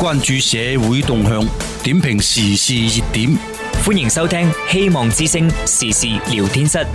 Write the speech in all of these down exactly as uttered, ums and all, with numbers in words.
關注社會動向，點評時事熱點。 歡迎收聽希望之聲時事聊天室。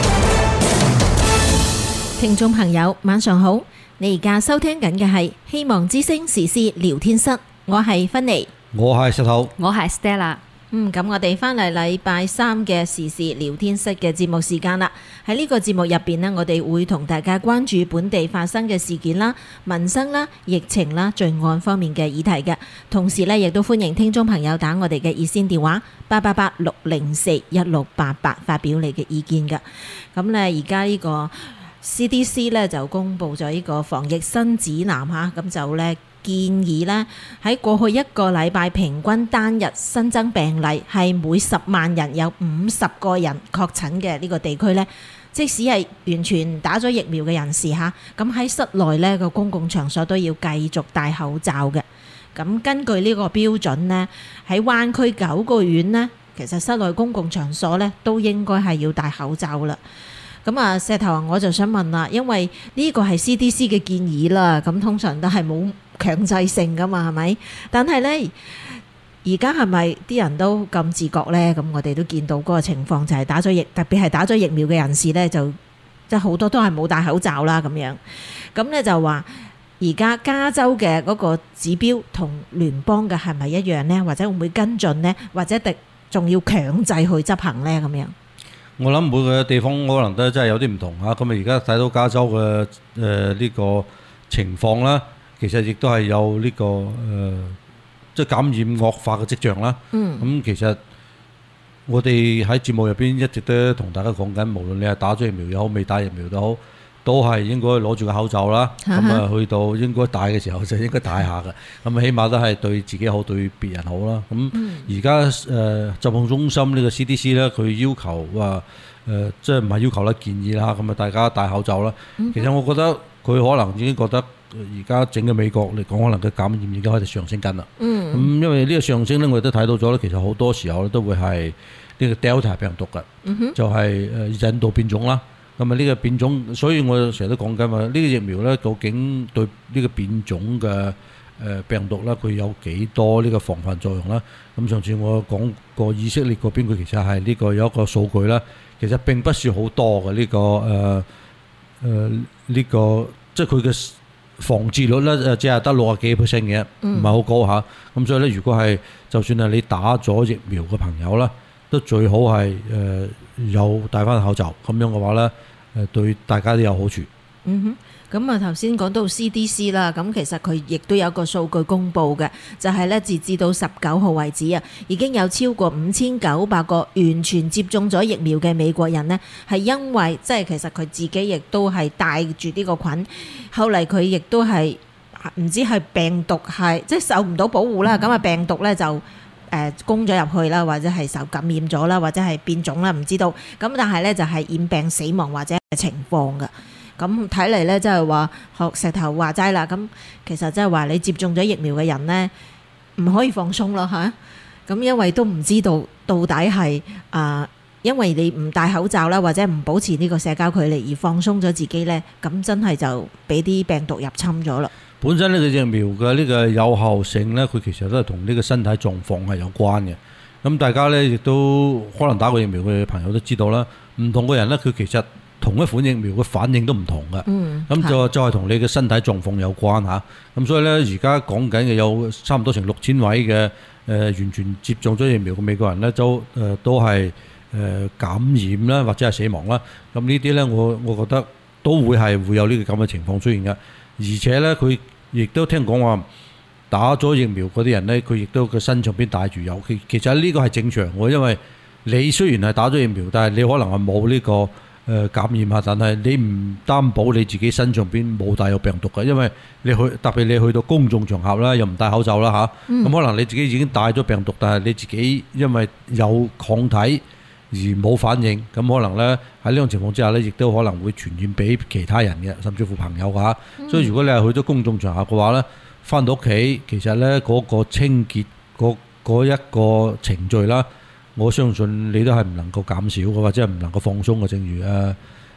聽眾朋友晚上好，你而家收聽緊嘅係希望之聲時事聊天室，我係芬妮， 我係石頭， 我係 Stella。 嗯，咁我哋翻嚟禮拜三嘅時事聊天室嘅節目時間啦。喺呢個節目入邊呢，我哋會同大家關注本地發生嘅事件啦、民生啦、疫情啦、罪案方面嘅議題嘅。同時呢，亦都歡迎聽眾朋友打我哋嘅熱線電話八八八六零四一六八八發表你嘅意見嘅。咁呢，而家呢個 C D C 呢就公布咗呢個防疫新指南嚇，咁就呢。建議呢，喺過去一個禮拜平均單日新增病例係每十萬人有五十個人確診嘅呢個地區呢，即使係完全打咗疫苗嘅人士嚇，咁喺室內呢個公共場所都要繼續戴口罩嘅。咁根據呢個標準呢，喺灣區九個縣呢，其實室內公共場所呢都應該係要戴口罩啦。咁啊，石頭啊，我就想問啦，因為呢個係 C D C 嘅建議啦，咁通常都係冇強制性噶嘛，係咪？但係呢，而家係咪啲人都咁自覺呢？咁我哋都見到嗰個情況就係打咗疫，特別係打咗疫苗嘅人士呢，就即係好多都係冇戴口罩啦咁樣。咁呢就話而家加州嘅嗰個指標同聯邦嘅係咪一樣呢？或者會唔會跟進呢？或者敵仲要強制去執行呢？咁樣？ 我諗每個地方可能都真係有啲唔同嚇，咁啊而家睇到加州嘅誒呢個情況啦，其實亦都係有呢、這個誒、呃、即係感染惡化嘅跡象啦。嗯，咁、嗯、其實我哋喺節目入邊一直都同大家講緊，無論你係打咗疫苗又好，未打疫苗都好，都係應該攞住個口罩啦。咁啊、嗯、去到應該戴嘅時候就應該戴下嘅。咁啊起碼都係對自己好，對別人好啦。咁而家誒疾控中心呢個 C D C 咧，佢要求話誒即係唔係要求啦，建議啦。咁啊大家戴口罩啦。其實我覺得佢可能已經覺得而家整個美國嚟講，可能嘅感染已經開始上升緊啦。嗯。咁因為呢個上升咧，我哋都睇到咗咧，其實好多時候咧都會係呢個 Delta 病毒嘅，嗯、就係誒印度變種啦。咁啊呢個變種，所以我成日都講緊話，呢個疫苗咧究竟對呢個變種嘅誒病毒咧，佢有幾多呢個防範作用啦？咁上次我講過以色列嗰邊，佢其實係呢個有一個數據啦，其實並不是好多嘅呢、呢個誒誒呢個，即係佢嘅防治率咧誒，只係得六十幾 percent 嘅，唔係好高嚇。咁、嗯、所以咧，如果係就算係你打咗疫苗嘅朋友啦，都最好係誒、呃、有戴翻口罩，咁樣嘅話咧，誒對大家都有好處。嗯哼，咁啊頭先講到 C D C 啦，咁其實佢亦都有個數據公布嘅，就係咧截至到十九號為止啊，已經有超過五千九百個完全接種咗疫苗嘅美國人呢，係因為即係其實佢自己亦都係帶住呢個菌，後嚟佢亦都係唔知係病毒係即係受唔到保護啦，咁啊、嗯、病毒咧就。誒攻咗入去啦，或者係受感染咗啦，或者係變種啦，唔知道。咁但係咧就係染病死亡或者係情況㗎。咁睇嚟咧，即係話學石頭話齋啦。咁其實即係話你接種咗疫苗嘅人咧，唔可以放鬆咯嚇。咁因為都唔知道到底係啊、呃，因為你唔戴口罩啦，或者唔保持呢個社交距離而放鬆咗自己咧，咁真係就俾啲病毒入侵咗啦。 本身呢個疫苗嘅呢個有效性呢，佢其實都係同呢個身體狀況係有關嘅。咁大家呢亦都可能打過疫苗嘅朋友都知道啦，唔同嘅人呢，佢其實同一款疫苗嘅反應都唔同嘅。嗯，咁就就係同你嘅身體狀況有關嚇。咁所以呢，而家講緊嘅有差唔多成六千位嘅誒、呃、完全接種咗疫苗嘅美國人呢，都誒、呃、都係誒、呃、感染啦，或者係死亡啦。咁呢啲呢，我我覺得都會係會有呢個咁嘅情況出現嘅。而且呢，佢亦都聽講話打咗疫苗嗰啲人呢，佢亦都個身上邊帶住有，其其實呢個係正常嘅，因為你雖然係打咗疫苗，但係你可能係冇呢個誒、呃、感染啊，但係你唔擔保你自己身上邊冇帶有病毒嘅，因為你去特別你去到公眾場合啦，又唔戴口罩啦嚇，咁、嗯、可能你自己已經帶咗病毒，但係你自己因為有抗體而冇反應，咁可能呢，喺呢種情況之下呢，亦都可能會傳染俾其他人嘅，甚至乎朋友嚇。嗯、所以如果你係去咗公眾場合嘅話呢，翻到屋企其實呢嗰、嗰個清潔嗰嗰一個程序啦，我相信你都係唔能夠減少嘅，或者係唔能夠放鬆嘅。正如誒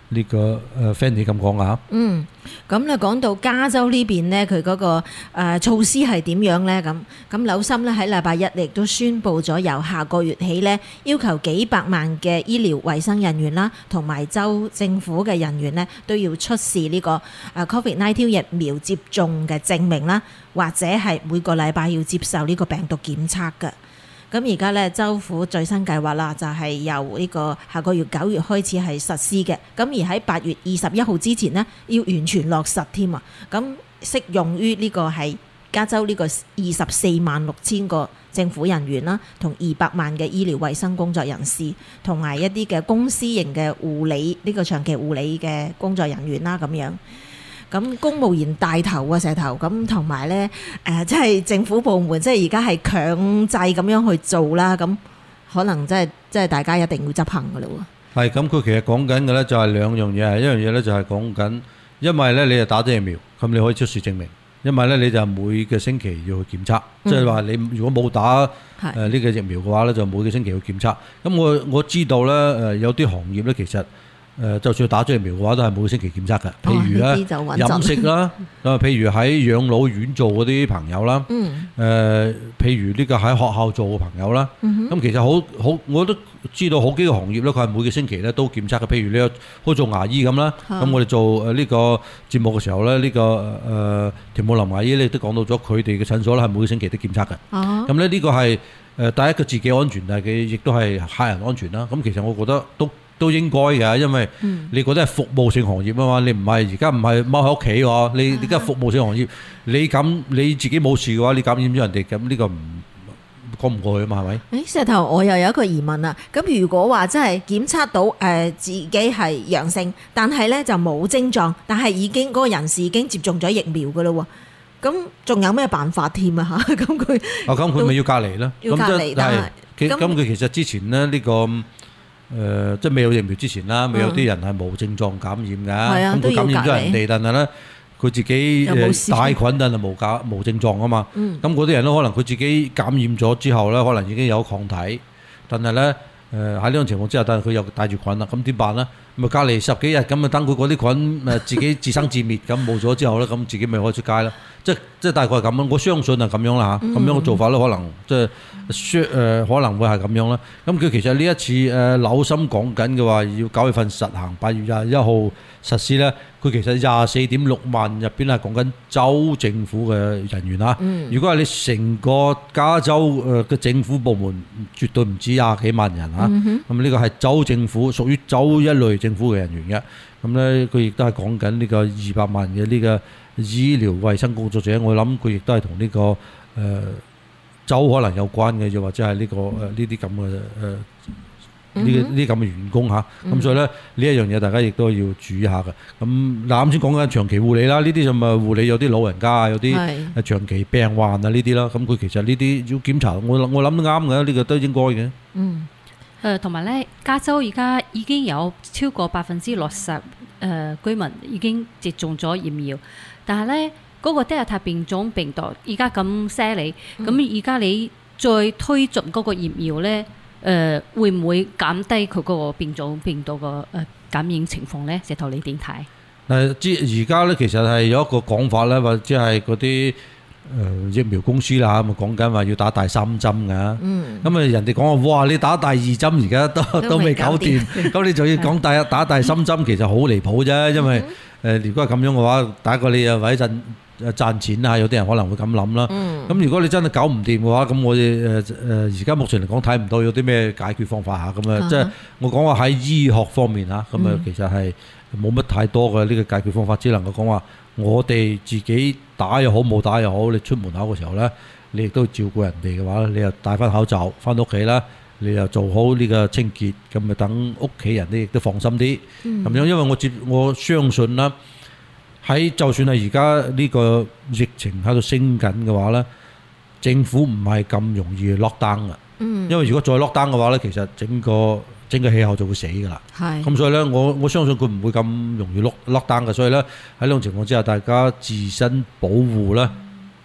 呢個誒 Fanny 咁講啊。 嗯，咁咧講到加州呢邊呢，佢嗰個誒措施係點樣呢？咁咁紐森咧喺禮拜一亦都宣布咗，由下個月起呢，要求幾百萬嘅醫療衛生人員啦，同埋州政府嘅人員呢，都要出示呢個誒 Covid 十九 疫苗接種嘅證明啦，或者係每個禮拜要接受呢個病毒檢測嘅。咁而家咧，州府最新計劃啦，就係由呢個下個月九月開始係實施嘅。咁而喺八月二十一號之前呢，要完全落實添啊！咁適用於呢個係加州呢個二十四萬六千個政府人員啦，同二百萬嘅醫療衛生工作人士，同埋一啲嘅公司型嘅護理呢個長期護理嘅工作人員啦，咁樣。咁公務員帶頭啊，石頭咁，同埋咧誒，即係政府部門，即係而家係強制咁樣去做啦。咁可能即係即係大家一定要執行噶啦喎。 係咁，佢其實講緊嘅咧就係兩樣嘢，一樣嘢咧就係講緊，因為咧你係打咗疫苗，咁你可以出示證明；因為咧你就每個星期要去檢測，即係話你如果冇打誒呢個疫苗嘅話咧，就每個星期要檢測。咁我我知道咧誒有啲行業咧其實。誒，就算打咗疫苗嘅話，都係每個星期檢測嘅。譬如咧，飲食啦，咁譬如喺養老院做嗰啲朋友啦，嗯，誒，譬如呢個喺學校做嘅朋友啦，咁其實好好，我都知道好幾個行業咧，佢係每個星期咧都檢測嘅。譬如你有好做牙醫咁啦，咁我哋做誒呢個節目嘅時候咧，呢個誒田慕林牙醫咧都講到咗，佢哋嘅診所咧係每個星期都檢測嘅。哦，咁咧呢個係誒第一個自己安全，但係佢亦都係客人安全啦。咁其實我覺得都。都應該嘅，因為你覺得係服務性行業啊嘛，你唔係而家唔係踎喺屋企喎，你而家服務性行業，你咁你自己冇事嘅話，你感染咗人哋，咁呢個唔講唔過去啊嘛，係咪？誒，石頭，我又有一個疑問啦。咁如果話真係檢測到誒自己係陽性，但係咧就冇症狀，但係已經嗰個人士已經接種咗疫苗嘅咯喎，咁仲有咩辦法添啊？嚇，咁佢啊，咁佢咪要隔離啦？ 要隔離，但係咁佢其實之前咧呢個。誒、呃，即係未有疫苗之前啦，未有啲人係冇症狀感染㗎，咁佢、嗯、感染咗人哋，但係咧佢自己帶菌但係冇假冇症狀啊嘛，咁嗰啲人咧可能佢自己感染咗之後咧，可能已經有抗體，但係咧誒喺呢種情況之下，但係佢又帶住菌啦，咁點辦咧？咪隔離十幾日，咁咪等佢嗰啲菌誒自己自生自滅，咁冇咗之後咧，咁自己咪可以出街啦。即係即係大概係咁樣，我相信係咁樣啦嚇，咁樣嘅做法咧，可能即係誒可能會係咁樣啦。咁佢其實呢一次誒紐森講緊嘅話，要九月份實行，八月廿一號實施咧，佢其實廿四點六萬入邊係講緊州政府嘅人員啦。如果係你成個加州誒嘅政府部門，絕對唔止廿幾萬人嚇。咁呢個係州政府，屬於州一類政府嘅人員嘅。咁咧，佢亦都係講緊呢個二百萬嘅呢個醫療衛生工作者，我諗佢亦都係同呢個誒、呃、州可能有關嘅，又或者係呢、這個誒呢啲咁嘅誒呢呢啲咁嘅員工嚇。咁、嗯、所以咧呢一樣嘢，大家亦都要注意下嘅。咁嗱，啱先講緊長期護理啦，呢啲就咪護理有啲老人家啊，有啲誒長期病患啊呢啲啦。咁佢其實呢啲要檢查，我我諗都啱嘅，呢、這個都應該嘅。 嗯。誒同埋咧，加州而家已經有超過百分之六十誒居民已經接種咗疫苗，但係咧嗰個 Delta 變種病毒而家咁犀利，咁而家你再推進嗰個疫苗咧，誒、呃、會唔會減低佢嗰個變種病毒個誒感染情況咧？石頭你點睇？ 誒，之而家咧其實係有一個講法咧，或者係嗰啲。誒、呃、疫苗公司啦，咁啊講緊話要打第三針㗎，咁啊、嗯、人哋講話哇你打第二針而家都都未搞掂，咁你就要講第打第三針，其實好離譜啫，因為誒、呃、如果係咁樣嘅話，打過你又為陣誒賺錢啊，有啲人可能會咁諗啦。咁、嗯、如果你真係搞唔掂嘅話，咁我哋誒誒而家目前嚟講睇唔到有啲咩解決方法嚇，咁啊即係我講話喺醫學方面嚇，咁啊其實係冇乜太多嘅呢個解決方法，只能夠講話。我哋自己打又好冇打又好，你出門口嘅時候呢，你亦都要照顧人哋嘅話，你又戴翻口罩翻到屋企啦，你又做好呢個清潔，咁咪等屋企人咧亦都放心啲。咁、嗯、樣，因為我接我相信啦，喺就算係而家呢個疫情喺度升緊嘅話呢，政府唔係咁容易 lock down 嘅。嗯、因為如果再 lock down 嘅話呢，其實整個整個氣候就會死㗎啦，咁是所以咧，我我相信佢唔會咁容易 lock lock down嘅，所以咧喺呢種情況之下，大家自身保護咧，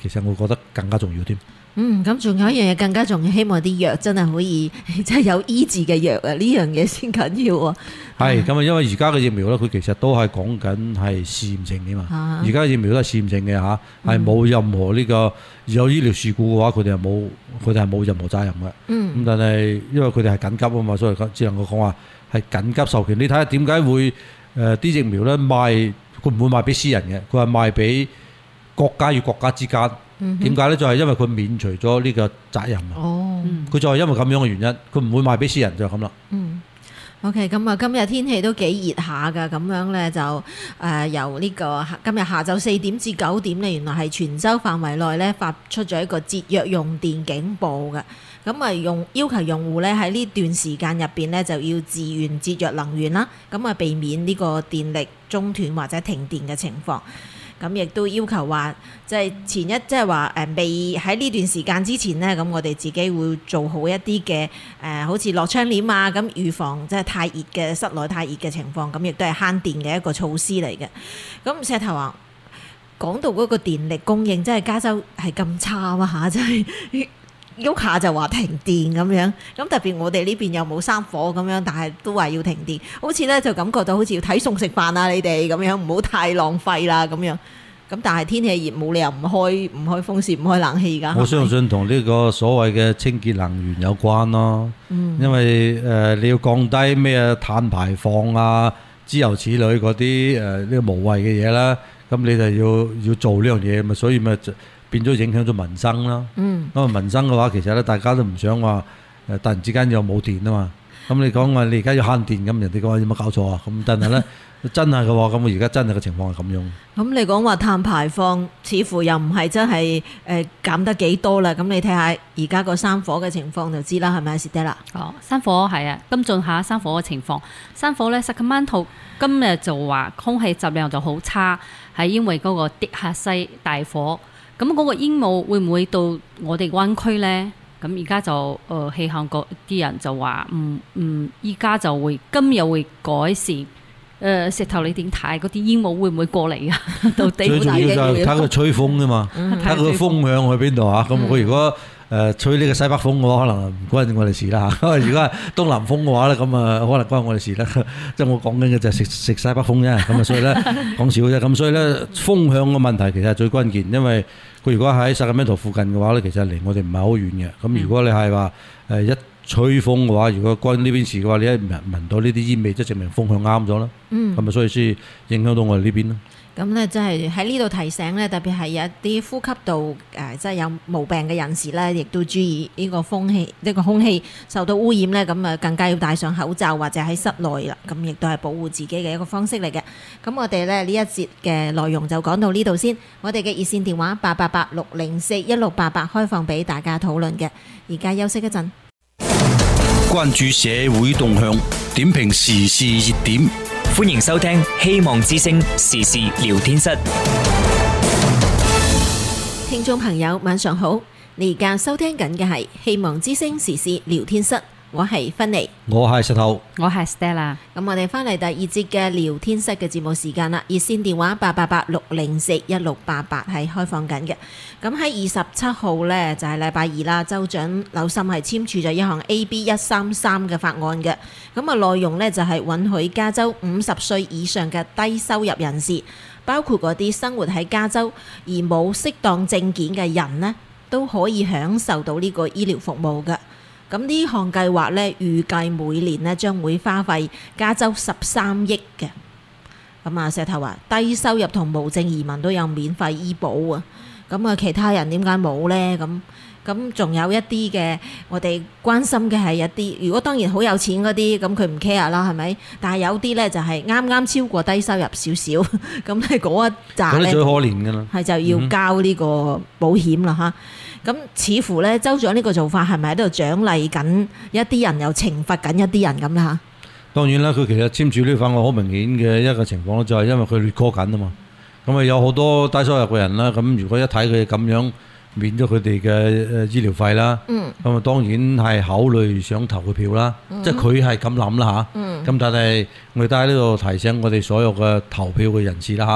其實我覺得更加重要添。 嗯，咁仲有一樣嘢更加重要，希望啲藥真係可以即係有醫治嘅藥啊！呢樣嘢先緊要啊！ 係咁啊，因為而家嘅疫苗咧，佢其實都係講緊係試驗性嘅嘛。而家疫苗都係試驗性嘅嚇，係冇任何呢個有醫療事故嘅話，佢哋係冇佢哋係冇任何責任嘅。嗯。咁但係因為佢哋係緊急啊嘛，所以只能夠講話係緊急授權。你睇下點解會誒啲疫苗咧賣，佢唔會賣俾私人嘅，佢係賣俾國家與國家之間。點解咧？就係因為佢免除咗呢個責任啊！哦，佢就係因為咁樣嘅原因，佢唔會賣俾私人就係咁啦。 嗯 ，OK， 咁啊，今日天氣都幾熱下㗎，咁樣咧就誒、呃、由呢個今日下晝四點至九點咧，原來係全州範圍內咧發出咗一個節約用電警報嘅。咁啊，用要求用戶咧喺呢段時間入邊咧就要自願節約能源啦，咁啊避免呢個電力中斷或者停電嘅情況。咁亦都要求話，即係前一即係話誒未喺呢段時間之前呢，咁我哋自己會做好一啲嘅誒，好似落窗簾啊，咁預防即係太熱嘅室內太熱嘅情況，咁亦都係慳電嘅一個措施嚟嘅。咁石頭話講到嗰個電力供應，即係加州係咁差啊嚇，真係喐下就話停電咁樣。咁特別我哋呢邊又冇山火咁樣，但係都話要停電，好似咧就感覺到好似要睇餸食飯啊！你哋咁樣唔好太浪費啦咁樣。咁但係天氣熱冇理由唔開唔開風扇唔開冷氣㗎。我相信同呢個所謂嘅清潔能源有關咯。嗯、因為誒、呃、你要降低咩碳排放啊，諸如此類嗰啲誒呢個無謂嘅嘢啦，咁你就要要做呢樣嘢，咪所以咪變咗影響咗民生啦。嗯。咁啊民生嘅話，其實咧大家都唔想話誒突然之間又冇電啊嘛。咁你講話你而家要慳電，咁人哋講話有冇搞錯啊？咁但係咧。真係嘅喎，咁我而家真係嘅情況係咁樣。 咁你講話碳排放，似乎又唔係真係誒、呃、減得幾多啦。咁你睇下而家個山火嘅情況就知啦，係咪啊，Stella？ 哦，山火係啊，跟進下山火嘅情況。山火咧，Sacramento今日就話空氣質量就好差，係因為嗰個迪克西大火。咁嗰個煙霧會唔會到我哋灣區咧？咁而家就誒氣象局啲人就話唔唔，依、嗯、家、嗯、就會今日會改善。誒、呃、石頭你點睇嗰啲煙霧會唔會過嚟啊？到底最重要就係睇佢吹風啫嘛，睇佢、嗯、風向去邊度啊？咁佢、嗯、如果誒、呃、吹呢個西北風嘅話，可能唔關我哋事啦嚇。如果係東南風嘅話咧，咁啊可能關我哋事啦。即係我講緊嘅就係食食西北風啫。咁啊所以咧講笑啫。咁所以咧風向嘅問題其實係最關鍵，因為佢如果喺薩克曼圖附近嘅話咧，其實離我哋唔係好遠嘅。咁如果你係話誒一吹風嘅話，如果關呢邊事嘅話，你一聞聞到呢啲煙味，即係證明風向啱咗啦。嗯，咁啊，所以先影響到我哋呢邊咯。 咁咧，即係喺呢度提醒咧，特別係有啲呼吸道誒，即係有毛病嘅人士咧，亦都注意呢個風氣，呢個空氣受到污染咧，咁啊更加要戴上口罩或者喺室內啦。咁亦都係保護自己嘅一個方式嚟嘅。咁我哋咧呢一節嘅內容就講到呢度先。我哋嘅熱線電話八八八六零四一六八八開放俾大家討論嘅。而家休息一陣。 關注社會動向，點評時事熱點。 歡迎收聽希望之聲時事聊天室。 聽眾朋友晚上好，你而家收聽緊嘅係希望之聲時事聊天室。我係芬妮， 我係石頭， 我係 Stella。 咁我哋翻嚟第二節嘅聊天室嘅節目時間啦。熱線電話八八八六零四一六八八係開放緊嘅。咁喺二十七號呢，就係禮拜二啦，州長紐森係簽署咗一項 A B 一三三嘅法案嘅。咁啊內容呢，就係允許加州五十歲以上嘅低收入人士，包括嗰啲生活喺加州而冇適當證件嘅人呢，都可以享受到呢個醫療服務嘅。咁呢項計劃咧，預計每年咧將會花費加州十三億嘅。咁啊，石頭話低收入同無證移民都有免費醫保啊。咁啊，其他人點解冇呢？咁咁仲有一啲嘅，我哋關心嘅係一啲，如果當然好有錢嗰啲，咁佢唔 care 啦，係咪？但係有啲咧就係啱啱超過低收入少少，咁係嗰一紮咧，嗰啲最可憐㗎啦，係就要交呢個保險啦嚇。咁似乎咧，州長呢個做法係咪喺度獎勵緊一啲人，又懲罰緊一啲人咁咧嚇？ 當然啦，佢其實簽署呢份案好明顯嘅一個情況就係因為佢劣過緊啊嘛。咁啊有好多低收入嘅人啦，咁如果一睇佢咁樣免咗佢哋嘅誒醫療費啦，咁啊、嗯、當然係考慮想投佢票啦，嗯、即係佢係咁諗啦嚇。咁、嗯、但係我哋都喺呢度提醒我哋所有嘅投票嘅人士啦嚇。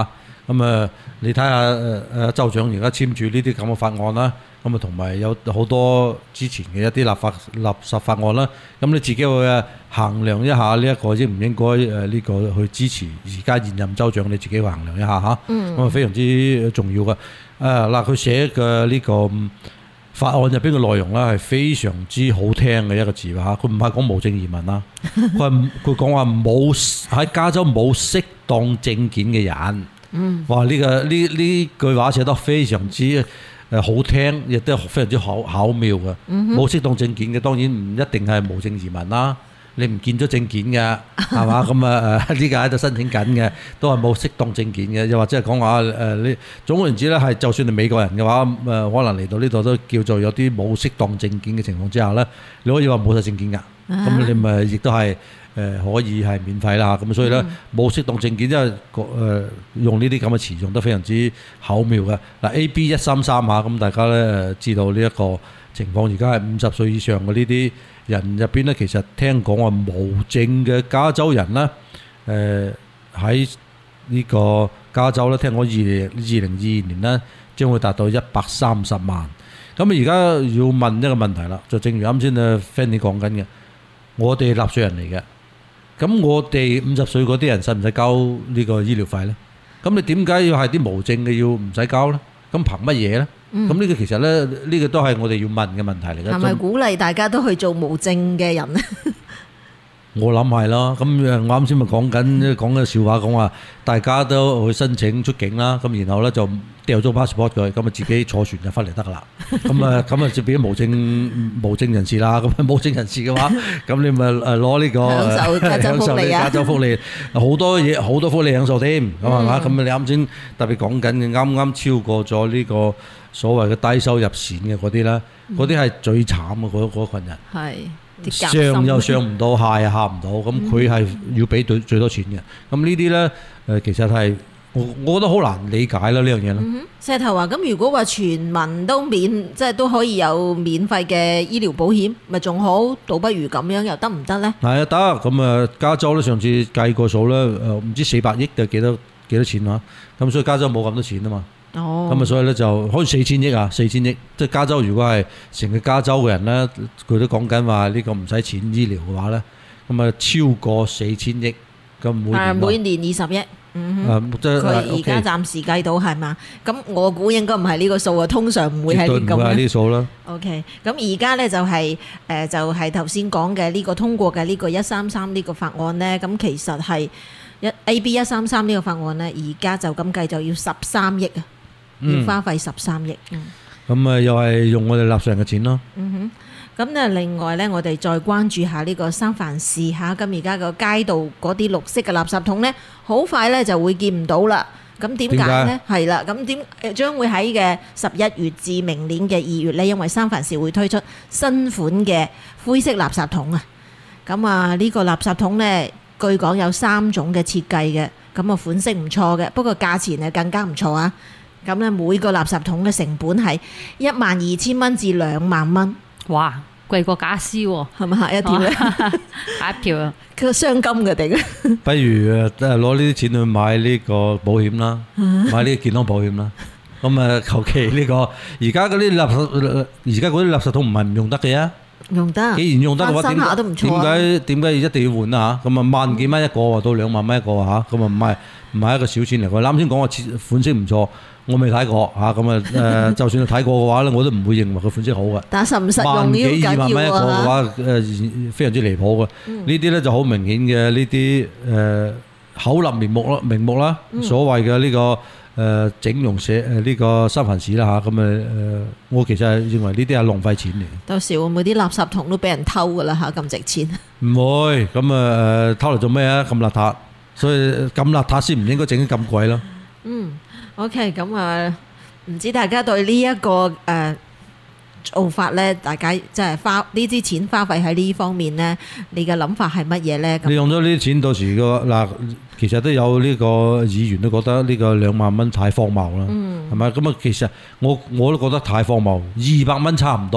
咁啊，你睇下誒誒州長而家簽住呢啲咁嘅法案啦，咁啊同埋有好多之前嘅一啲立法垃圾法案啦，咁你自己去衡量一下呢一個應唔應該誒呢個去支持而家現任州長，你自己去衡量一下嚇。咁啊非常之重要嘅。誒嗱，佢寫嘅呢個法案入邊嘅內容咧係非常之好聽嘅一個字嚇，佢唔係講無證移民啦，佢係佢講話冇喺加州冇適當證件嘅人。嗯，哇！呢、這個呢呢句話寫得非常之誒好聽，亦都非常之巧巧妙嘅。冇、嗯、適當證件嘅當然唔一定係無證移民啦，你唔見咗證件嘅係嘛？咁啊誒呢個喺度申請緊嘅，都係冇適當證件嘅，又或者係講話誒你總而言之咧，係就算你美國人嘅話誒、呃，可能嚟到呢度都叫做有啲冇適當證件嘅情況之下咧，你可以話冇晒證件㗎，咁、啊、你咪亦都係。誒、呃、可以係免費啦，咁所以咧冇適當證件，因為誒用呢啲咁嘅詞用得非常之巧妙嘅。嗱 A B 一三三嚇，咁大家咧知道呢一個情況，而家係五十歲以上嘅呢啲人入邊咧，其實聽講話無證嘅加州人咧，誒喺呢個加州咧，聽講二零二零二二年咧將會達到一百三十萬。咁而家要問一個問題啦，就正如啱先啊 Fanny 講緊嘅，我哋納稅人嚟嘅。咁我哋五十歲嗰啲人使唔使交呢個醫療費呢？咁你點解要係啲無證嘅要唔使交呢？咁憑乜嘢呢？咁呢、嗯、個其實呢，呢、呢個都係我哋要問嘅問題嚟嘅。係咪鼓勵大家都去做無證嘅人呢？ 我諗係咯，咁我啱先咪講緊講嘅笑話，講話大家都去申請出境啦，咁然後咧就掉咗 passport 佢，咁啊自己坐船就翻嚟得噶啦，咁啊咁啊就變咗無證無證人士啦，咁啊無證人士嘅話，咁你咪誒攞呢個享受加州福利啊， 加州福利好多嘢好多福利享受添，咁係嘛？咁你啱先特別講緊嘅啱啱超過咗呢個所謂嘅低收入線嘅嗰啲咧，嗰啲係最慘嘅嗰嗰羣人。係。上又上唔到，下又下唔到，咁佢係要俾最最多錢嘅。咁呢啲咧誒，其實係我我覺得好難理解啦呢樣嘢咯。 石頭話：咁如果話全民都免，即係都可以有免費嘅醫療保險，咪仲好？倒不如咁樣又得唔得咧？係啊，得。 咁啊，加州咧上次計過數咧，誒唔知四百億定幾多幾多錢啊？咁所以加州冇咁多錢啊嘛。哦，咁啊，所以咧就可以四千億啊，四千億，即係加州如果係成個加州嘅人咧，佢都講緊話呢個唔使錢醫療嘅話咧，咁啊超過四千億，咁每年、啊、 每年二十億，嗯哼，佢而家暫時計到係嘛？咁我估應該唔係呢個數啊，通常唔會係呢咁嘅。絕對唔會係呢個數啦。OK，咁而家咧就係、是、誒、呃、就係頭先講嘅呢個通過嘅呢個一三三呢個法案咧，咁其實係一 A B 一三三呢個法案咧，而家就咁計就要十三億啊。要花費十三億， 咁啊又係用我哋納稅人嘅錢咯。 嗯哼，咁咧另外咧，我哋再關注下呢個三藩市嚇，咁而家個街道嗰啲綠色嘅垃圾桶咧，好快咧就會見唔到啦。咁點解咧？係啦，咁點將會喺嘅十一月至明年嘅二月咧，因為三藩市會推出新款嘅灰色垃圾桶啊。咁啊，呢個垃圾桶咧，據講有三種嘅設計嘅，咁啊款式唔錯嘅，不過價錢係更加唔錯啊。咁咧每個垃圾桶嘅成本係一萬二千蚊至兩萬蚊， 哇！貴過傢俬喎， 係咪嚇一條咧？ 一條啊！ 佢鑲金嘅定？ 不如誒攞呢啲錢去買呢個保險啦，買呢個健康保險啦。咁啊，求其呢個而家嗰啲垃圾，而家嗰啲垃圾桶唔係唔用得嘅啊！ 用得， 既然用得嘅話，點點解點解一定要換啊？嚇咁啊，萬幾蚊一個到兩萬蚊一個嚇，咁啊唔係唔係一個小錢嚟嘅。啱先講話款式唔錯。我未睇過嚇，咁啊誒，就算係睇過嘅話咧，我都唔會認為佢款式好嘅。 但實唔實用呢？ 萬幾二萬蚊一個嘅話，誒非常之離譜嘅。呢啲咧就好明顯嘅呢啲誒口立名目啦，名目啦，所謂嘅呢個誒整容社誒呢個三藩市啦嚇，咁誒誒，我其實係認為呢啲係浪費錢嚟。 到時會唔會啲垃圾桶都俾人偷㗎啦嚇？咁值錢？ 唔會，咁啊誒偷嚟做咩啊？咁邋遢，所以咁邋遢先唔應該整得咁貴咯。 嗯。OK，咁啊，唔知大家對呢、這、一個誒、呃、做法咧，大家即係花呢啲錢花費喺呢方面咧，你嘅諗法係乜嘢咧？ 你用咗呢啲錢，到時個嗱，其實都有呢個議員都覺得呢個兩萬蚊太荒謬啦，係咪、嗯？咁啊，其實我我都覺得太荒謬，二百蚊差唔多，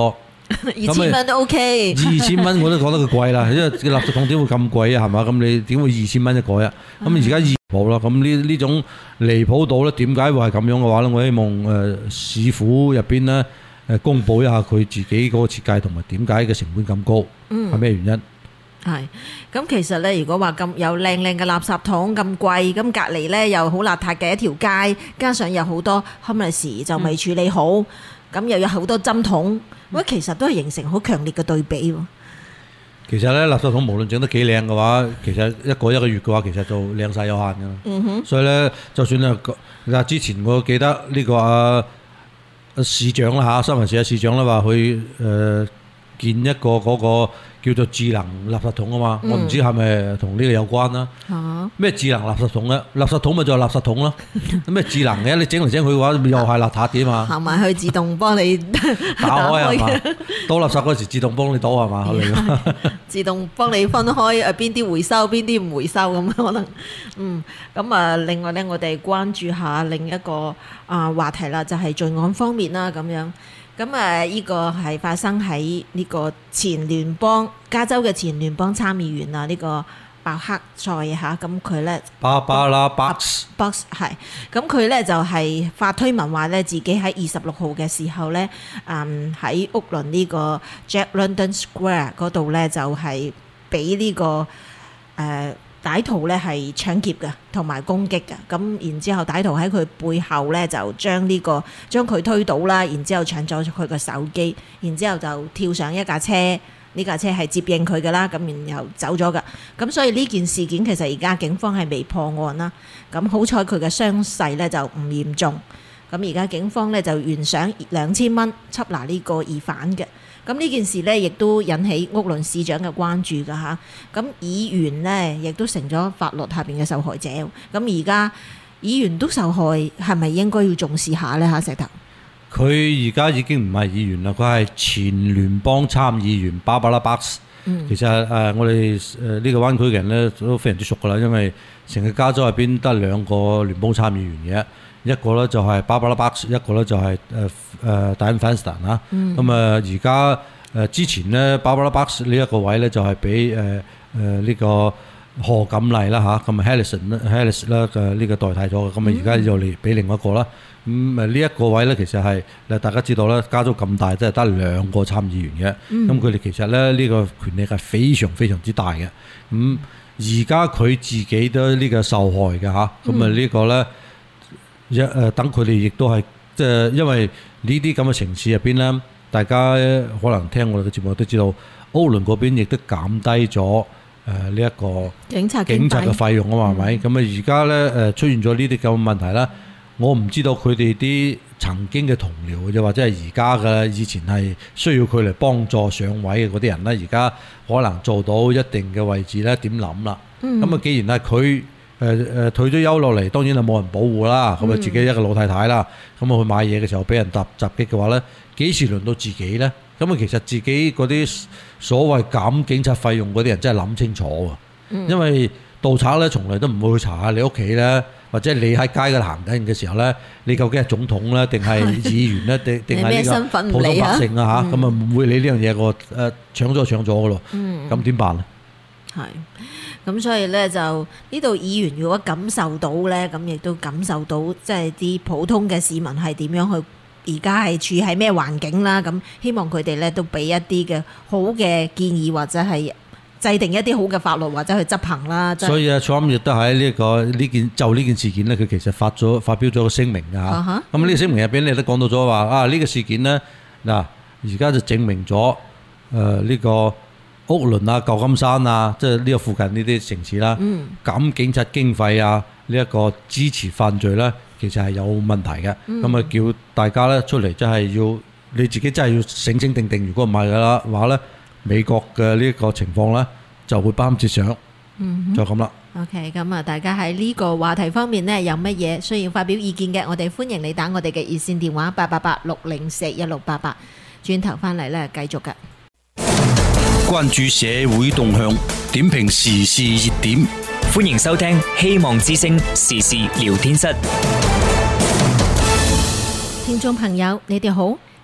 二千蚊都 OK。 二千蚊我都覺得佢貴啦，因為垃圾桶點會咁貴啊？係嘛？咁你點會二千蚊一個啊？咁而家二冇啦，咁呢呢種離譜到咧，點解會係咁樣嘅話咧？我希望誒、呃、市府入邊咧誒公佈一下佢自己嗰個設計同埋點解嘅成本咁高，係咩、嗯、原因？ 係，咁其實咧，如果話咁有靚靚嘅垃圾桶咁貴，咁隔離咧又好邋遢嘅一條街，加上有好多 homeless 就未處理好，咁、嗯、又有好多針筒，咁、嗯、其實都係形成好強烈嘅對比喎。 其實咧，垃圾桶無論整得幾靚嘅話，其實一個一個月嘅話，其實就靚晒有限㗎啦。嗯哼。所以咧，就算咧，嗱之前我記得呢個啊市長啦嚇，新聞社嘅市長啦話佢誒建一個嗰個叫做智能垃圾桶啊嘛，嗯、我唔知係咪同呢個有關啦。咩、啊、智能垃圾桶咧？垃圾桶咪就係垃圾桶咯。咩智能嘅？你整嚟整去嘅話，又係邋遢嘅嘛。行埋去自動幫你打開係嘛？倒垃圾嗰時自動幫你倒係嘛？自動幫你分開誒邊啲回收，邊啲唔回收咁可能。嗯，咁啊，另外咧，我哋關注下另一個啊話題啦，就係、是、罪案方面啦，咁樣。咁誒，呢個係發生喺呢個前聯邦加州嘅前聯邦參議員啊，呢、這個鮑克賽嚇，咁佢咧巴巴拉巴克巴克係，咁佢咧就係發推文話咧，自己喺二十六號嘅時候咧，嗯喺屋崙呢個 Jack London Square 嗰度咧，就係俾呢個誒。呃歹徒咧係搶劫嘅，同埋攻擊嘅。咁然之後，歹徒喺佢背後咧就將呢、這個將佢推倒啦，然之後搶咗佢個手機，然之後就跳上一架車，呢架車係接應佢嘅啦。咁然後走咗㗎。咁所以呢件事件其實而家警方係未破案啦。咁好彩佢嘅傷勢咧就唔嚴重。咁而家警方咧就懸賞兩千蚊緝拿呢個疑犯嘅。咁呢件事呢，亦都引起屋崙市長嘅關注㗎嚇。咁議員呢，亦都成咗法律下邊嘅受害者。咁而家議員都受害，係咪應該要重視下呢？嚇，石頭。佢而家已經唔係議員啦，佢係前聯邦參議員芭芭拉巴克。嗯、其實誒、呃，我哋誒呢個灣區嘅人呢，都非常之熟㗎啦，因為成個加州入邊得兩個聯邦參議員嘅。一個咧就係芭芭拉巴克，一個咧就係誒誒戴恩芬斯坦啦。咁啊，而家誒之前咧，芭芭拉巴克呢一個位咧就係俾誒誒呢個賀錦麗啦嚇，咁啊 Harrison Harris 啦嘅呢個代替咗嘅。咁啊而家就嚟俾另外一個啦。咁誒呢一個位咧，其實係誒大家知道咧，加州咁大，即係得兩個參議員嘅。咁佢哋其實咧呢個權力係非常非常之大嘅。咁而家佢自己都呢個受害嘅嚇。咁啊呢個咧。一誒等佢哋亦都係即係因為呢啲咁嘅城市入邊咧，大家可能聽我哋嘅節目都知道，歐倫嗰邊亦都減低咗誒呢一個警察警察嘅費用啊嘛，係咪？咁啊而家咧誒出現咗呢啲咁嘅問題啦，我唔知道佢哋啲曾經嘅同僚，又或者係而家嘅以前係需要佢嚟幫助上位嘅嗰啲人咧，而家可能做到一定嘅位置咧，點諗啦？咁啊、嗯，既然係佢。誒誒、呃、退咗休落嚟，當然係冇人保護啦。咁啊、嗯，自己一個老太太啦，咁啊去買嘢嘅時候俾人襲襲擊嘅話咧，幾時輪到自己咧？咁啊，其實自己嗰啲所謂減警察費用嗰啲人真係諗清楚喎。嗯、因為盜賊咧，從來都唔會去查下你屋企咧，或者你喺街嗰度行緊嘅時候咧，你究竟係總統咧，定係議員咧，定定係呢個普通百姓啊？嚇，咁啊唔會理呢樣嘢個誒搶咗搶咗嘅咯。咁點辦咧？係。咁所以咧就呢度議員如果感受到咧，咁亦都感受到即係啲普通嘅市民係點樣去而家係處喺咩環境啦。咁希望佢哋咧都俾一啲嘅好嘅建議，或者係制定一啲好嘅法律，或者去執行啦。所以啊 Trump 亦都喺呢個呢件就呢件事件咧，佢其實發咗發表咗個聲明㗎嚇。咁呢、uh huh. 個聲明入邊你都講到咗話啊，呢、呢個事件咧嗱，而家就證明咗誒呢個。屋崙啊、舊金山啊，即係呢個附近呢啲城市啦，減、嗯、警察經費啊，呢、這、一個支持犯罪咧，其實係有問題嘅。咁啊、嗯，叫大家咧出嚟，真係要你自己真係要醒醒定定。如果唔係嘅啦話咧，美國嘅呢個情況咧就會不堪設想。嗯、哼就咁啦。OK，咁啊，大家喺呢個話題方面呢，有乜嘢需要發表意見嘅，我哋歡迎你打我哋嘅熱線電話八八八六零四一六八八，轉頭翻嚟咧繼續嘅。 關注社會動向，點評時事熱點， 歡迎收聽希望之聲時事聊天室。 聽眾朋友，你哋好，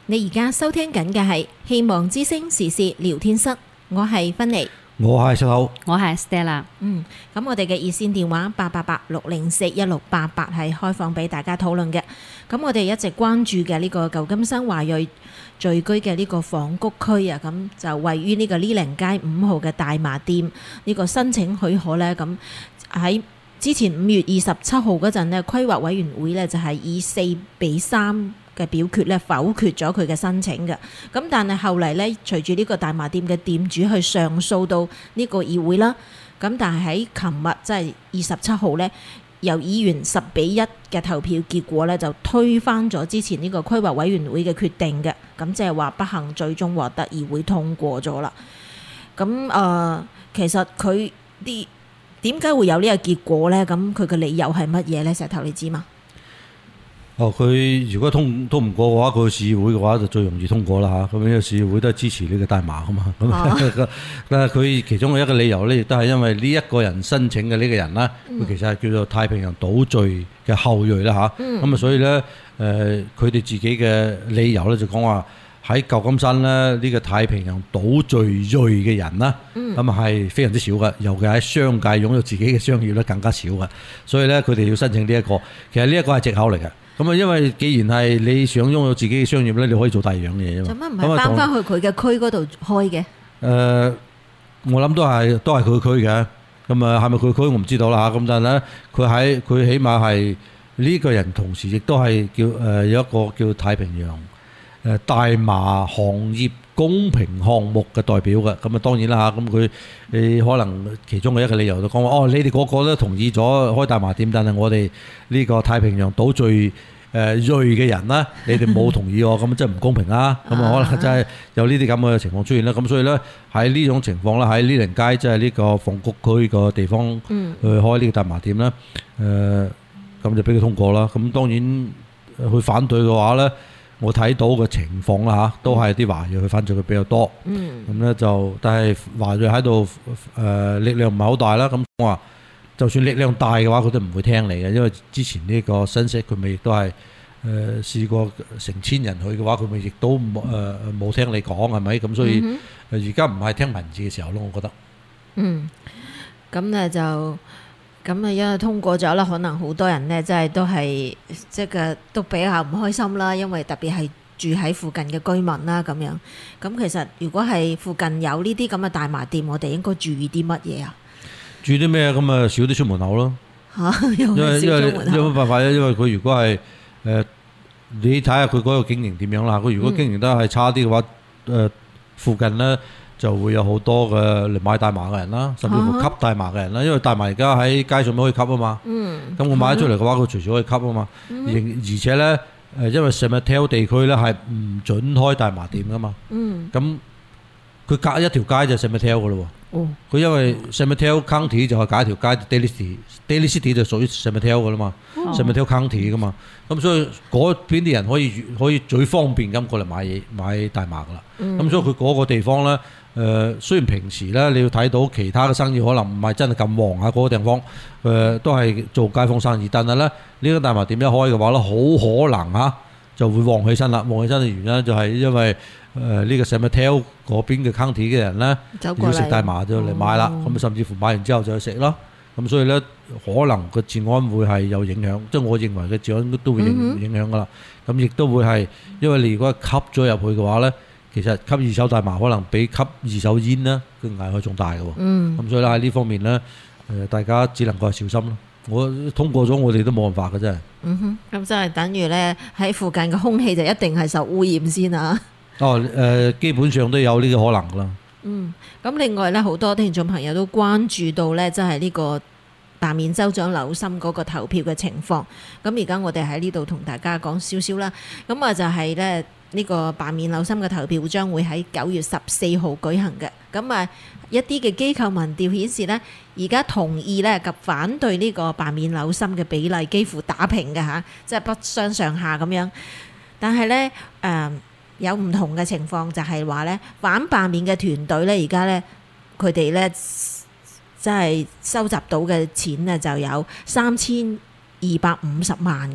你而家收聽緊嘅係希望之聲時事聊天室，我係芬妮， 我係石頭， 我係 Stella。 嗯，咁我哋嘅熱線電話八八八六零四一六八八係開放俾大家討論嘅。咁我哋一直關注嘅呢個舊金山華裔聚居嘅呢個房谷區啊，咁就位於呢個呢零街五號嘅大麻店呢個申請許可呢。咁喺之前五月二十七號嗰陣呢，規劃委員會呢就係以四比三嘅表決咧否決咗佢嘅申請嘅。咁但係後嚟呢，隨住呢個大麻店嘅店主去上訴到呢個議會啦，咁但係喺琴日即係二十七號呢，由議員十比一嘅投票結果呢，就推翻咗之前呢個規劃委員會嘅決定嘅。咁即係話不幸最終獲得議會通過咗啦。咁誒、呃，其實佢啲點解會有呢個結果呢？咁佢嘅理由係乜嘢呢？石頭你知嘛？ 哦，佢如果通通唔過嘅話，佢市議會嘅話就最容易通過啦嚇。咁因為市議會都係支持呢個大麻噶嘛。咁但係佢其中嘅一個理由咧，亦都係因為呢一個人申請嘅呢個人啦，佢、嗯、其實係叫做太平洋島嶼嘅後裔啦嚇。咁啊、嗯，所以咧誒，佢哋自己嘅理由咧就講話喺舊金山咧呢、呢個太平洋島嶼裔嘅人啦，咁啊係非常之少嘅，尤其喺商界擁有自己嘅商業咧更加少嘅。所以咧佢哋要申請呢、呢、一個，其實呢一個係藉口嚟嘅。咁啊，因為既然係你想擁有自己嘅商業咧，你可以做第二樣嘢啊嘛。做乜唔係翻返去佢嘅區嗰度開嘅？誒、呃，我諗都係都係佢區嘅。咁啊，係咪佢區我唔知道啦嚇。咁但係咧，佢喺佢起碼係呢個人，同時亦都係叫誒、呃、有一個叫太平洋誒、呃、大麻行業公平項目嘅代表嘅。咁啊，當然啦嚇。咁佢你可能其中嘅一個理由就講話，哦，你哋個個都同意咗開大麻店，但係我哋呢個太平洋島嶼誒裔嘅人啦，你哋冇同意我，咁真係唔公平啊！咁啊，可能真係有呢啲咁嘅情況出現啦。咁所以咧，喺呢種情況啦，喺呢條街即係呢個房谷區個地方去開呢個大麻店咧，誒咁就俾佢通過啦。咁當然去反對嘅話咧，我睇到嘅情況啦嚇，都係啲華裔去反對佢比較多。咁咧就，但係華裔喺度誒力量唔係好大啦。咁我話，就算力量大嘅話，佢都唔會聽你嘅，因為之前呢個新息佢咪亦都係誒試過成千人去嘅話，佢咪亦都冇誒冇聽你講係咪？咁所以而家唔係聽文字嘅時候咯，我覺得。嗯，咁咧就咁啊，因為通過咗啦，可能好多人呢，真係都係即係都比較唔開心啦，因為特別係住喺附近嘅居民啦咁樣。咁其實如果係附近有呢啲咁嘅大麻店，我哋應該注意啲乜嘢啊？住啲咩咁啊？少啲出門口咯嚇，因為因為有冇辦法咧？因為佢如果係誒、呃，你睇下佢嗰個經營點樣啦。佢如果經營得係差啲嘅話，誒、呃、附近咧就會有好多嘅嚟買大麻嘅人啦，甚至乎吸大麻嘅人啦。因為大麻而家喺街上面可以吸啊嘛。嗯。咁我買咗出嚟嘅話，佢隨時可以吸啊嘛。嗯、而且咧誒，因為 San Mateo 地區咧係唔準開大麻店噶嘛。嗯。咁佢隔一條街就 San Mateo 噶咯喎。佢因為 San Mateo County 就係隔一條街 Daly City，Daly City 就屬於 San Mateo 噶啦嘛 ，San Mateo County 噶嘛，咁所以嗰邊啲人可以可以最方便咁過嚟買嘢買大麻噶啦。咁、嗯、所以佢嗰個地方咧，誒、呃、雖然平時咧你要睇到其他嘅生意可能唔係真係咁旺啊，嗰、那個地方誒、呃、都係做街坊生意，但係咧呢、這個大麻店一開嘅話咧，好可能嚇就會旺起身啦。旺起身嘅原因就係因為誒呢、呃這個 San Mateo 嗰邊嘅 county 嘅人咧，要食大麻就嚟買啦，咁、哦、甚至乎買完之後就去食咯。咁所以咧，可能個治安會係有影響，即係我認為嘅治安都都會影影響噶啦。咁亦都會係，因為你如果吸咗入去嘅話咧，其實吸二手大麻可能比吸二手煙咧嘅危害仲大嘅喎。嗯。咁所以咧喺呢方面咧，誒大家只能夠小心咯。我通過咗，我哋都冇辦法嘅真係。嗯哼。咁即係等於咧喺附近嘅空氣就一定係受污染先啊。哦，誒、呃，基本上都有呢個可能㗎啦。嗯，咁另外咧，好多聽眾朋友都關注到咧，即係呢個罷免州長紐森嗰個投票嘅情況。咁而家我哋喺呢度同大家講少少啦。咁啊就係咧呢個罷免紐森嘅投票將會喺九月十四號舉行嘅。咁啊一啲嘅機構民調顯示咧，而家同意咧及反對呢個罷免紐森嘅比例幾乎打平嘅嚇，即係不相上下咁樣。但係咧誒。呃有唔同嘅情況，就係話咧反罷免嘅團隊咧，而家咧佢哋咧即係收集到嘅錢咧就有三千二百五十萬嘅。咁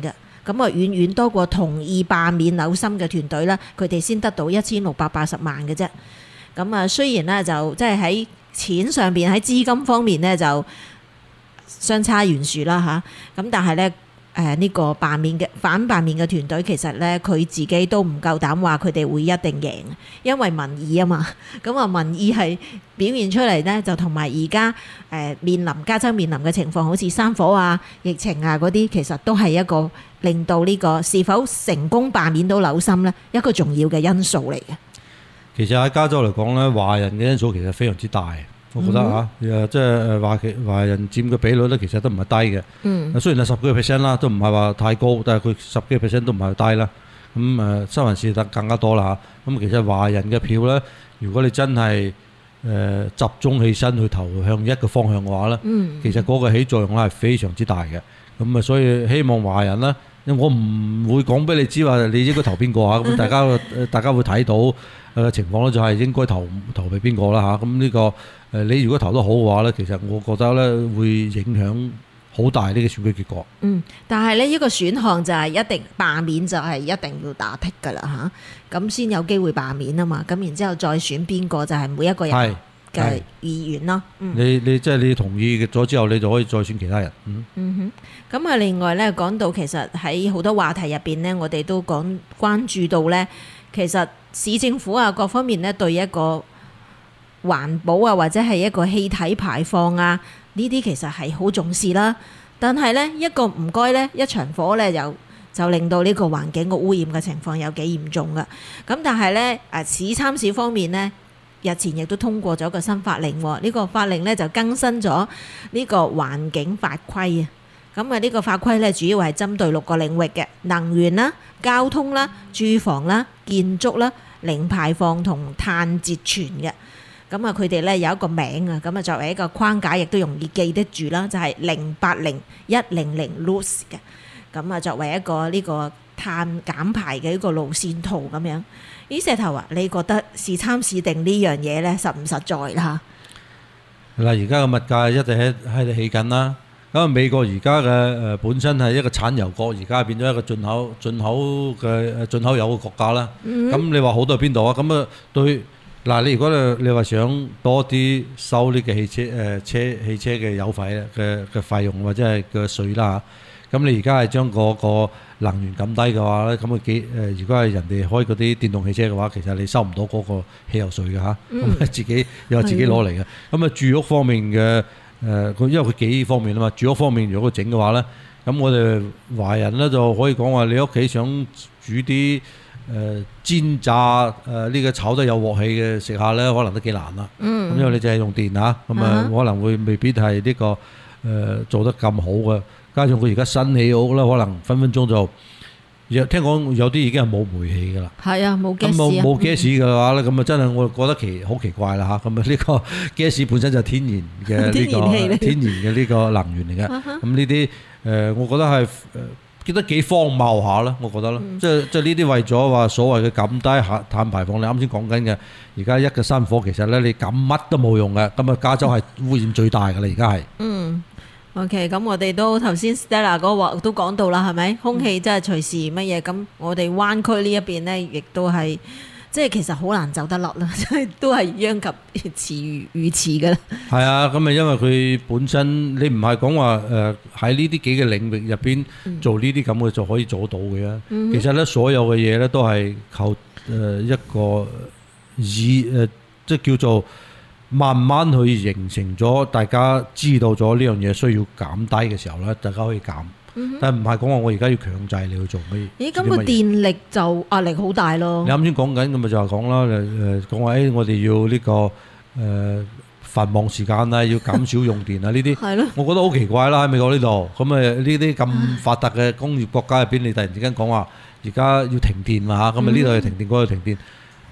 咁啊遠遠多過同意罷免紐森嘅團隊啦，佢哋先得到一千六百八十萬嘅啫。咁啊雖然咧就即係喺錢上邊喺資金方面咧就相差懸殊啦嚇，咁但係咧。誒呢個罷免嘅反罷免嘅團隊其實咧佢自己都唔夠膽話佢哋會一定贏，因為民意啊嘛，咁啊民意係表現出嚟咧就同埋而家誒面臨加州面臨嘅情況，好似山火啊、疫情啊嗰啲，其實都係一個令到呢個是否成功罷免到紐森咧一個重要嘅因素嚟嘅。 其實喺加州嚟講咧，華人嘅因素其實非常之大。我覺得嚇，誒即係誒華其華人佔嘅比率咧，其實都唔係低嘅。嗯。雖然係十幾個 percent 啦，都唔係話太高，但係佢十幾個 percent 都唔係低啦。咁誒，新聞事得更加多啦嚇。咁其實華人嘅票咧，如果你真係誒集中起身去投向一個方向嘅話咧，嗯、其實嗰個起作用咧係非常之大嘅。咁啊，所以希望華人咧，因為我唔會講俾你知話你應該投邊個嚇，咁大家大家會睇到誒情況咧，就係應該投投俾邊個啦嚇。咁呢個。誒你如果投得好嘅話咧，其實我覺得咧會影響好大呢個選舉結果。嗯， 但係呢一個選項就係一定罷免，就係一定要打剔㗎啦嚇，咁先有機會罷免啊嘛。咁然之後再選邊個就係每一個人嘅意願咯。嗯、你你即係你同意咗之後，你就可以再選其他人。嗯， 嗯哼。咁啊，另外咧講到其實喺好多話題入邊呢，我哋都講關注到咧，其實市政府啊各方面咧對一個環保啊，或者係一個氣體排放啊，呢啲其實係好重視啦。但係呢，一個唔該呢，一場火呢，就就令到呢個環境個污染嘅情況有幾嚴重噶。咁但係呢，誒市參市方面呢，日前亦都通過咗個新法令，呢、呢個法令呢，就更新咗呢個環境法規啊。咁啊，呢個法規呢，主要係針對六個領域嘅能源啦、交通啦、住房啦、建築啦、零排放同碳截存嘅。咁啊，佢哋咧有一個名啊，咁啊作為一個框架，亦都容易記得住啦，就係零八零一零零 L U C 嘅。咁啊，作為一個呢個碳減排嘅一個路線圖咁樣。呢石頭啊，你覺得是參市定呢樣嘢咧實唔實在啦？ 嗱，而家嘅物價一直喺喺度起緊啦。咁啊，美國而家嘅誒本身係一個產油國，而家變咗一個進口進口嘅進口油嘅國家啦。咁、嗯、你話好多係邊度啊？咁啊對。嗱，你如果你你話想多啲收呢個汽車誒車汽車嘅油費嘅嘅費用或者係嘅稅啦，咁你而家係將嗰個能源撳低嘅話咧，咁啊幾誒？如果係人哋開嗰啲電動汽車嘅話，其實你收唔到嗰個汽油稅嘅嚇，咁、嗯、自己又自己攞嚟嘅。咁啊住屋方面嘅誒，佢、呃、因為佢幾方面啊嘛，住屋方面如果佢整嘅話咧，咁我哋華人咧就可以講話，你屋企想煮啲。誒、呃、煎炸誒呢、呃這個炒得有鑊氣嘅食下咧，可能都幾難啦。嗯，咁因為你淨係用電嚇，咁啊可能會未必係呢、這個誒、呃、做得咁好嘅。加上佢而家新起屋咧，可能分分鐘就有聽講有啲已經係冇煤氣㗎啦。係啊，冇 gas 啊。咁冇冇 gas 嘅話咧，咁啊、嗯、真係我覺得奇好奇怪啦嚇。咁啊呢個 gas 本身就係天然嘅呢、這個天然嘅呢個能源嚟嘅。咁呢啲誒，我覺得係誒。呃覺得幾荒謬下啦，我覺得啦、嗯，即係即係呢啲為咗話所謂嘅減低碳排放，你啱先講緊嘅，而家一個山火其實咧你減乜都冇用嘅，咁啊加州係污染最大㗎啦，而家係。嗯 ，OK，咁我哋都頭先 Stella 嗰個都講到啦，係咪？空氣真係隨時乜嘢，咁我哋灣區呢一邊咧，亦都係。即係其實好難走得落啦，即係都係殃及池魚魚池㗎啦。係啊，咁啊因為佢本身你唔係講話誒喺呢啲幾個領域入邊做呢啲咁嘅就可以做到嘅。嗯、其實咧所有嘅嘢咧都係靠誒一個以誒、呃、即係叫做慢慢去形成咗，大家知道咗呢樣嘢需要減低嘅時候咧，大家可以減。但係唔係講話我而家要強制你去做乜嘢？咦，咁個電力就壓力好大咯。你啱先講緊咁咪就係講啦，誒誒講話誒我哋要呢、這個誒、呃、繁忙時間啦，要減少用電啊呢啲。係咯。我覺得好奇怪啦喺美國呢度，咁誒呢啲咁發達嘅工業國家入邊，你突然之間講話而家要停電嘛嚇，咁啊呢度又停電，嗰度停電。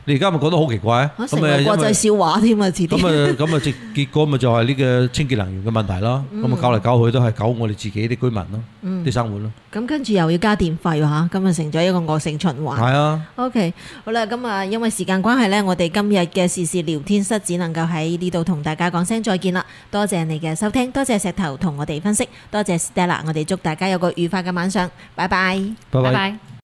你而家咪覺得好奇怪啊？ 啊成為國際笑話添啊！遲啲咁啊咁啊，結結果咪就係呢個清潔能源嘅問題咯。咁啊搞嚟搞去都係搞我哋自己啲居民咯，啲生活咯。 咁跟住又要加電費喎嚇，咁啊成咗一個惡性循環。 係啊。 OK，好啦，咁啊因為時間關係呢，我哋今日嘅時事聊天室只能夠喺呢度同大家講聲再見啦。多謝你嘅收聽，多謝石頭同我哋分析，多謝 Stella，我哋祝大家有個愉快嘅晚上，拜拜， 拜拜。 拜拜。